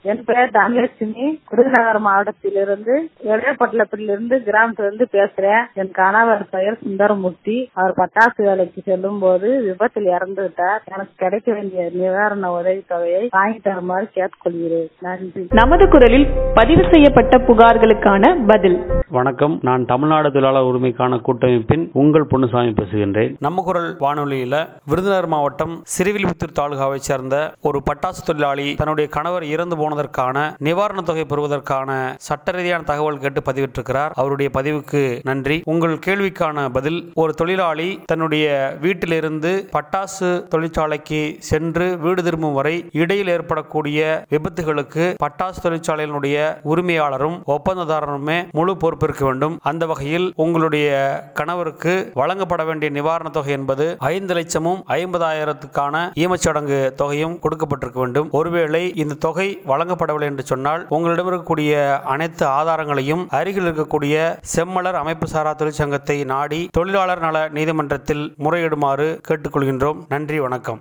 என் பெயர் தனலட்சுமி. விருதுநகர் மாவட்டத்திலிருந்து எடையப்பட்டிலிருந்து கிராமத்திலிருந்து பேசுறேன். என் கணவர் பெயர் சுந்தரமூர்த்தி. அவர் பட்டாசு வேலைக்கு செல்லும் போது விபத்தில் இறந்து விட்டார். எனக்கு கிடைக்க வேண்டிய நிவாரண உதவி தொகையை வாங்கி தருமாறு கேட்டுக்கொள்கிறேன். நன்றி. நமது குரலில் பதிவு செய்யப்பட்ட புகார்களுக்கான பதில். வணக்கம். நான் தமிழ்நாடு தொழிலாளர் உரிமைக்கான கூட்டமைப்பின் உங்கள் பொன்னுசாமி பேசுகின்றேன். நம்ம குரல் வானொலியில விருதுநகர் மாவட்டம் சிறுவில்புத்தூர் தாலுகாவை சேர்ந்த ஒரு பட்டாசு தொழிலாளி தன்னுடைய கணவர் இறந்து போனதற்கான நிவாரண தொகை பெறுவதற்கான சட்ட ரீதியான தகவல் கேட்டு பதிவிட்டிருக்கிறார். அவருடைய பதிவுக்கு நன்றி. உங்கள் கேள்விக்கான பதில்: ஒரு தொழிலாளி தன்னுடைய வீட்டிலிருந்து பட்டாசு தொழிற்சாலைக்கு சென்று வீடு திரும்பும் வரை இடையில் ஏற்படக்கூடிய விபத்துகளுக்கு பட்டாசு தொழிற்சாலையினுடைய உரிமையாளரும் ஒப்பந்ததாரருமே முழு பொறுப்பேற்க வேண்டும். அந்த வகையில் உங்களுடைய கணவருக்கு வழங்கப்பட வேண்டிய நிவாரண தொகை என்பது 5,50,000க்கான ஈமச்சடங்கு தொகையும் கொடுக்கப்பட்டிருக்க வேண்டும். ஒருவேளை இந்த தொகை வழங்கப்படவில்லை என்று சொன்னால் உங்களிடம் இருக்கக்கூடிய அனைத்து ஆதாரங்களையும் அருகில் இருக்கக்கூடிய செம்மலர் அமைப்பு சாரா தொழிற்சங்கத்தை நாடி தொழிலாளர் நல நீதிமன்றத்தில் முறையிடுமாறு கேட்டுக்கொள்கின்றோம். நன்றி, வணக்கம்.